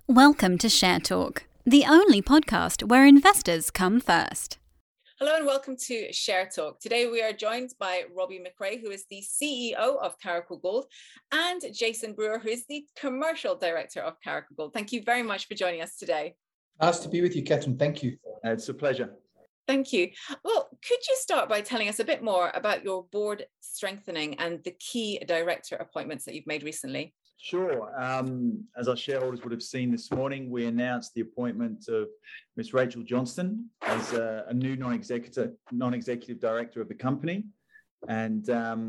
Welcome to Share Talk, the only podcast where investors come first. Hello and welcome to Share Talk. Today we are joined by Robbie McRae, who is the CEO of Caracal Gold, and Jason Brewer, who is the Commercial Director of Caracal Gold. Thank you very much for joining us today. Nice to be with you, Catherine. Thank you. It's a pleasure. Thank you. Well, could you start by telling us a bit more about your board strengthening and the key director appointments that you've made recently? Sure. As our shareholders would have seen this morning, we announced the appointment of Ms. Rachel Johnston as a new non-executive director of the company. And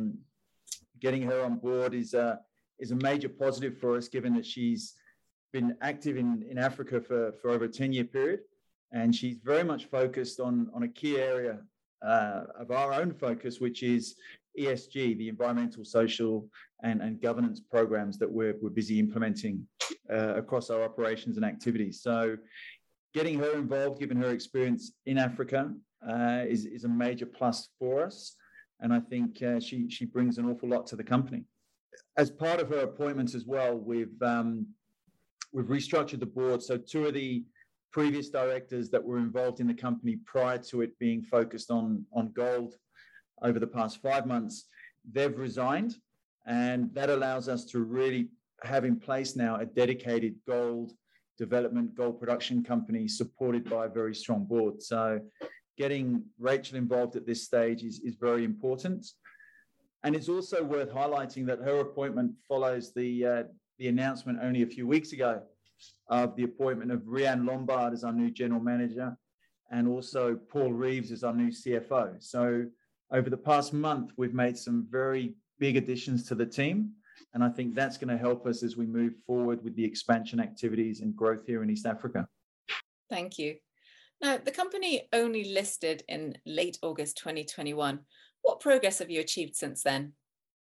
getting her on board is a major positive for us, given that she's been active in Africa for over a 10-year period. And she's very much focused on a key area of our own focus, which is ESG, the environmental, social, and governance programs that we're busy implementing across our operations and activities. So getting her involved, given her experience in Africa, is a major plus for us. And I think she brings an awful lot to the company. As part of her appointments as well, we've restructured the board. So two of the previous directors that were involved in the company prior to it being focused on gold over the past 5 months, they've resigned. And that allows us to really have in place now a dedicated gold development, gold production company supported by a very strong board. So getting Rachel involved at this stage is very important. And it's also worth highlighting that her appointment follows the announcement only a few weeks ago of the appointment of Rianne Lombard as our new general manager, and also Paul Reeves as our new CFO. So over the past month, we've made some very big additions to the team, and I think that's going to help us as we move forward with the expansion activities and growth here in East Africa. Thank you. Now, the company only listed in late August 2021. What progress have you achieved since then?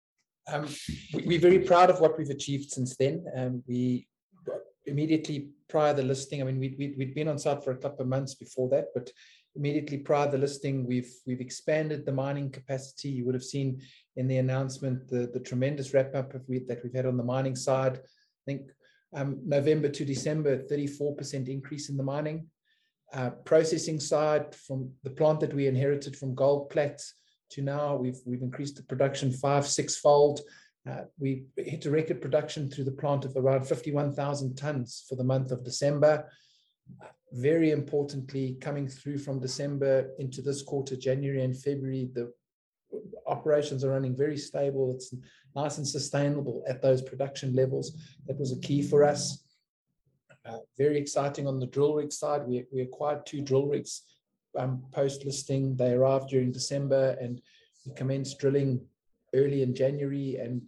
We're very proud of what we've achieved since then. We immediately prior to the listing, I mean, we'd been on site for a couple of months before that, but immediately prior to the listing, we've expanded the mining capacity. You would have seen in the announcement the tremendous wrap-up that we've had on the mining side. I think November to December, 34% increase in the mining. Processing side, from the plant that we inherited from Goldplat to now, we've increased the production 5-6-fold. We hit a record production through the plant of around 51,000 tons for the month of December. Very importantly, coming through from December into this quarter, January and February, the operations are running very stable. It's nice and sustainable at those production levels. That was a key for us. Very exciting on the drill rig side. We acquired 2 drill rigs post-listing. They arrived during December, and we commenced drilling early in January, and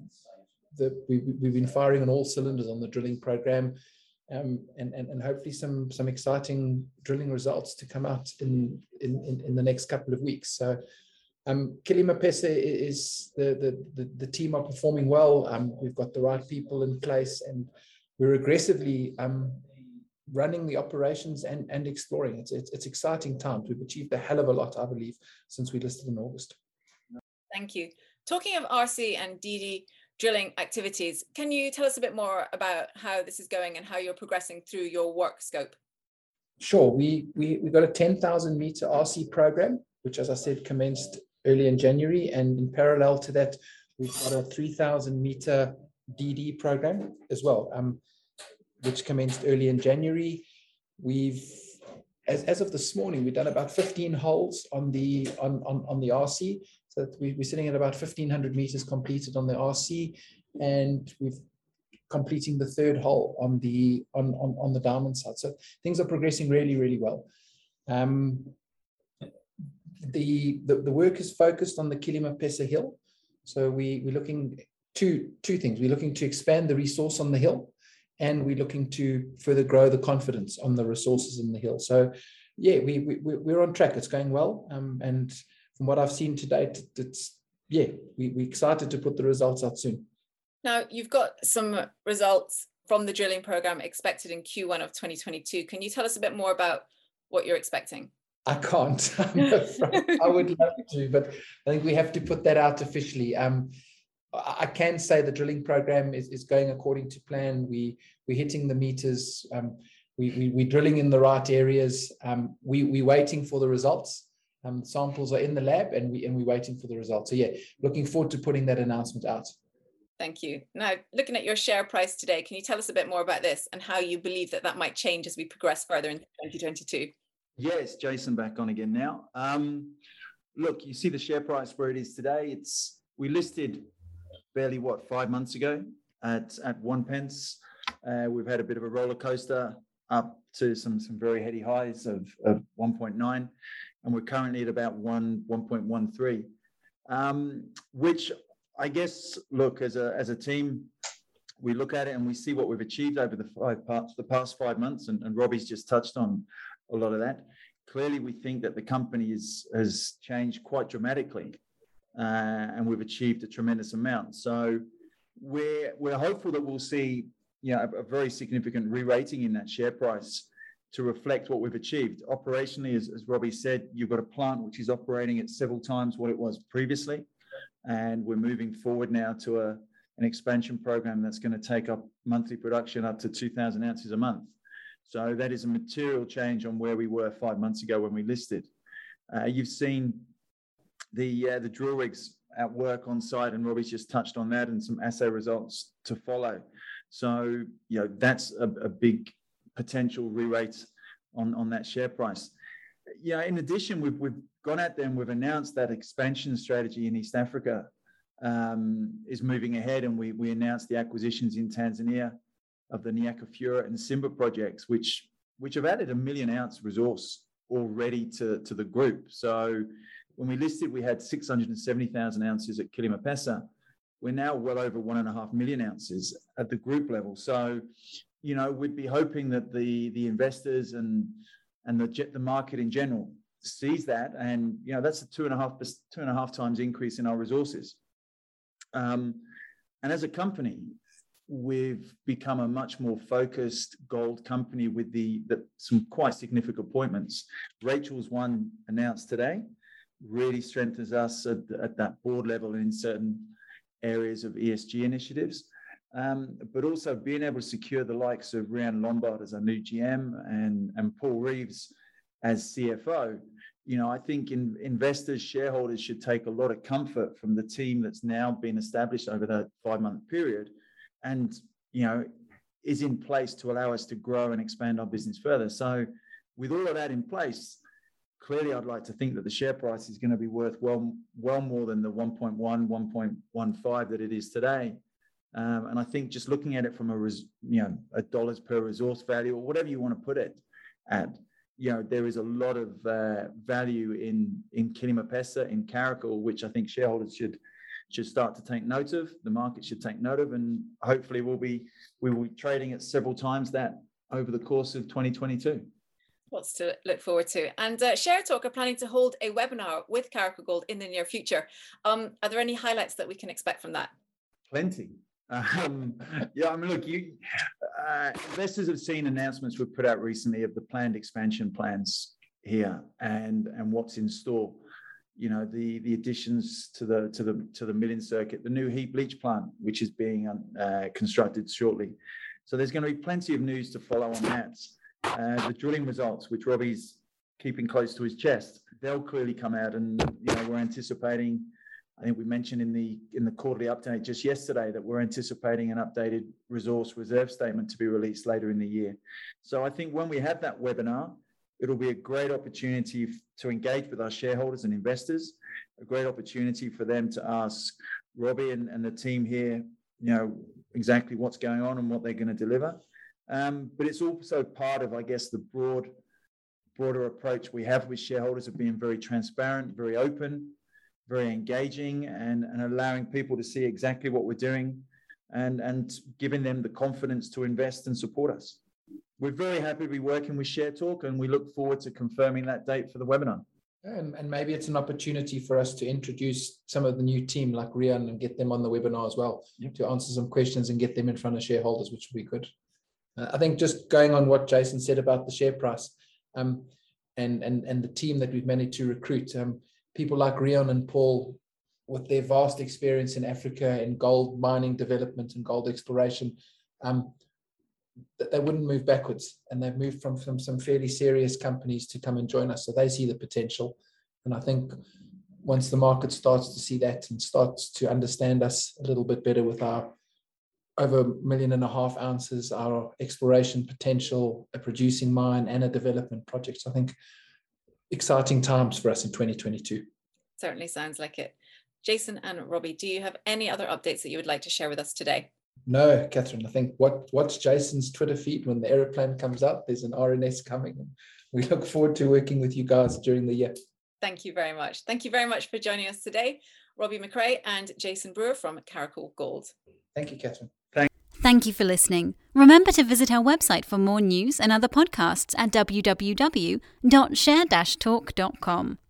we've been firing on all cylinders on the drilling program, and hopefully some exciting drilling results to come out in the next couple of weeks. So Kilimapesa is the team are performing well. We've got the right people in place, and we're aggressively running the operations and exploring. It's exciting times. We've achieved a hell of a lot, I believe, since we listed in August. Thank you. Talking of RC and DD drilling activities, can you tell us a bit more about how this is going and how you're progressing through your work scope? Sure. We got a 10,000 meter RC program, which, as I said, commenced early in January. And in parallel to that, we've got a 3,000 meter DD program as well, which commenced early in January. As of this morning, we've done about 15 holes on the RC. So we're sitting at about 1,500 meters completed on the RC, and we're completing the 3rd hole on the diamond side. So things are progressing really, really well. The work is focused on the Kilimapesa Hill. So we're looking two things. We're looking to expand the resource on the hill, and we're looking to further grow the confidence on the resources in the hill. So yeah, we're on track. It's going well, and from what I've seen to date, we're excited to put the results out soon. Now, you've got some results from the drilling program expected in Q1 of 2022. Can you tell us a bit more about what you're expecting? I can't. I'm afraid. I would love to, but I think we have to put that out officially. I can say the drilling program is going according to plan. We're hitting the meters. We're drilling in the right areas. We're waiting for the results. Samples are in the lab, and we're waiting for the results. So yeah, looking forward to putting that announcement out. Thank you. Now, looking at your share price today, can you tell us a bit more about this and how you believe that might change as we progress further into 2022? Yes, Jason back on again now. Look, you see the share price where it is today. We listed barely 5 months ago at 1 pence. We've had a bit of a roller coaster up to some very heady highs of 1.9, and we're currently at about 1.13, which I guess, look, as a team, we look at it and we see what we've achieved over the past 5 months, and Robbie's just touched on a lot of that. Clearly, we think that the company has changed quite dramatically, and we've achieved a tremendous amount. So we're hopeful that we'll see a very significant re-rating in that share price to reflect what we've achieved. Operationally, as Robbie said, you've got a plant which is operating at several times what it was previously, and we're moving forward now to an expansion program that's going to take up monthly production up to 2,000 ounces a month. So that is a material change on where we were 5 months ago when we listed. You've seen the drill rigs at work on site, and Robbie's just touched on that, and some assay results to follow. So that's a big potential re-rate on that share price. In addition, we've gone out there and we've announced that expansion strategy in East Africa is moving ahead, and we announced the acquisitions in Tanzania of the Niakafura and Simba projects, which have added 1 million ounce resource already to the group. So when we listed, we had 670,000 ounces at Kilimapesa. We're now well over 1.5 million ounces at the group level. So, we'd be hoping that the investors and the market in general sees that, and that's a 2.5 times increase in our resources. And as a company, we've become a much more focused gold company with some quite significant appointments. Rachel's one announced today really strengthens us at that board level in certain areas of ESG initiatives, but also being able to secure the likes of Rian Lombard as our new GM and Paul Reeves as CFO. I think investors, shareholders should take a lot of comfort from the team that's now been established over that 5-month period, and is in place to allow us to grow and expand our business further. So with all of that in place, clearly I'd like to think that the share price is going to be worth well more than the 1.15 that it is today. And I think just looking at it from a dollars per resource value, or whatever you want to put it at, there is a lot of value in Kilimapesa, in Caracal, which I think shareholders should start to take note of. The market should take note of, and hopefully we will be trading at several times that over the course of 2022. Lots to look forward to. And ShareTalk are planning to hold a webinar with Caracal Gold in the near future. Are there any highlights that we can expect from that? Plenty. Look, investors have seen announcements we've put out recently of the planned expansion plans here and what's in store. The additions to the milling circuit, the new heap leach plant, which is being constructed shortly. So there's going to be plenty of news to follow on that. The drilling results, which Robbie's keeping close to his chest, they'll clearly come out, and we're anticipating. I think we mentioned in the quarterly update just yesterday that we're anticipating an updated resource reserve statement to be released later in the year. So I think when we have that webinar, it'll be a great opportunity to engage with our shareholders and investors, a great opportunity for them to ask Robbie and the team here, exactly what's going on and what they're going to deliver. But it's also part of, I guess, the broader approach we have with shareholders of being very transparent, very open, very engaging, and allowing people to see exactly what we're doing and giving them the confidence to invest and support us. We're very happy to be working with ShareTalk, and we look forward to confirming that date for the webinar. And maybe it's an opportunity for us to introduce some of the new team like Rian and get them on the webinar as well, to answer some questions and get them in front of shareholders, which would be good. I think just going on what Jason said about the share price and the team that we've managed to recruit, people like Rian and Paul with their vast experience in Africa in gold mining development and gold exploration, that they wouldn't move backwards, and they've moved from some fairly serious companies to come and join us. So they see the potential. And I think once the market starts to see that and starts to understand us a little bit better with our over 1.5 million ounces, our exploration potential, a producing mine and a development project, I think exciting times for us in 2022. Certainly sounds like it. Jason and Robbie, do you have any other updates that you would like to share with us today? No, Catherine, I think watch Jason's Twitter feed when the aeroplane comes out. There's an RNS coming, and we look forward to working with you guys during the year. Thank you very much. Thank you very much for joining us today, Robbie McRae and Jason Brewer from Caracal Gold. Thank you, Catherine. Thank you for listening. Remember to visit our website for more news and other podcasts at www.share-talk.com.